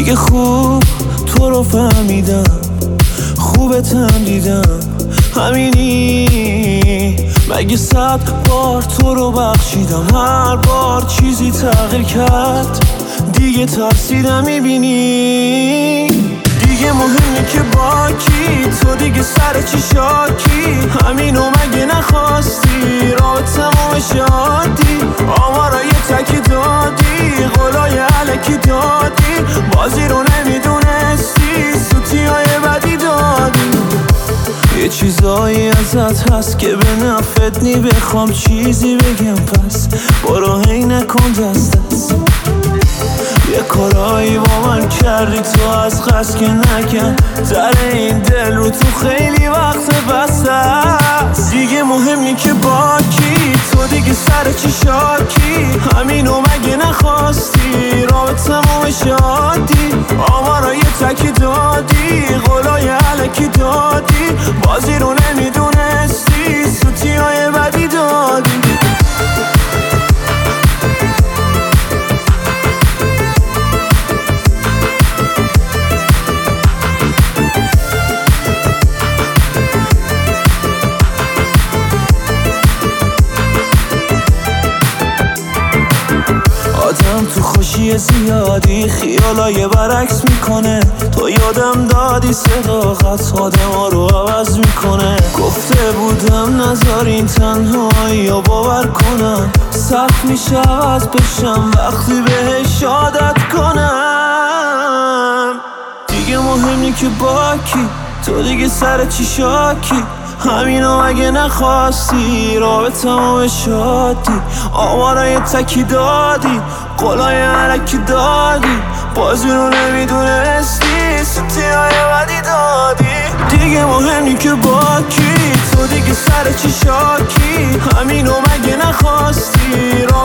دیگه خوب تو رو فهمیدم، خوبتم دیدم، همینی. مگه 100 بار تو رو بخشیدم، هر بار چیزی تغییر کرد، دیگه ترسیدم میبینی. دیگه مهمه که با کی، تو دیگه سر چی شاکی، همینو مگه نخواستی، رابطمو شادی، آمارای تکی دادی، قولای علکی دادی، بازی رو نمیدونستی، سوتیای بدی دادی. یه چیزایی ازت هست که به نفعت نی، بخوام چیزی بگم پس برو هی نکن دست دست. یه کارایی با من کردی تو از قصد که نکن، در این دل رو تو خیلی وقت بسته است. دیگه مهمی که با کی، تو دیگه سر چی شاکی، همینو مگه نخواستی، رابطمو شادی، آمارای تکی دادی، قولای علکی دادی، بازی رو نمیدونستی، سوتیای بدی دادی. آدم تو خوشی زیادی خیالای برعکس میکنه، تو یادم دادی صداقت آدم ها رو عوض میکنه. گفته بودم نذارین تنهایی یا باور کنم، سخت میشه عوض بشم وقتی بهش عادت کنم. دیگه مهمی که با کی، تو دیگه سر چی شاکی، همینو مگه نخواستی، رابطمو شادی، آمارای تکی دادی، قولای علکی دادی، بازی رو نمیدونستی، سوتیای بدی دادی. دیگه مهمی که با کی، تو دیگه سر چی شاکی، همینو مگه نخواستی،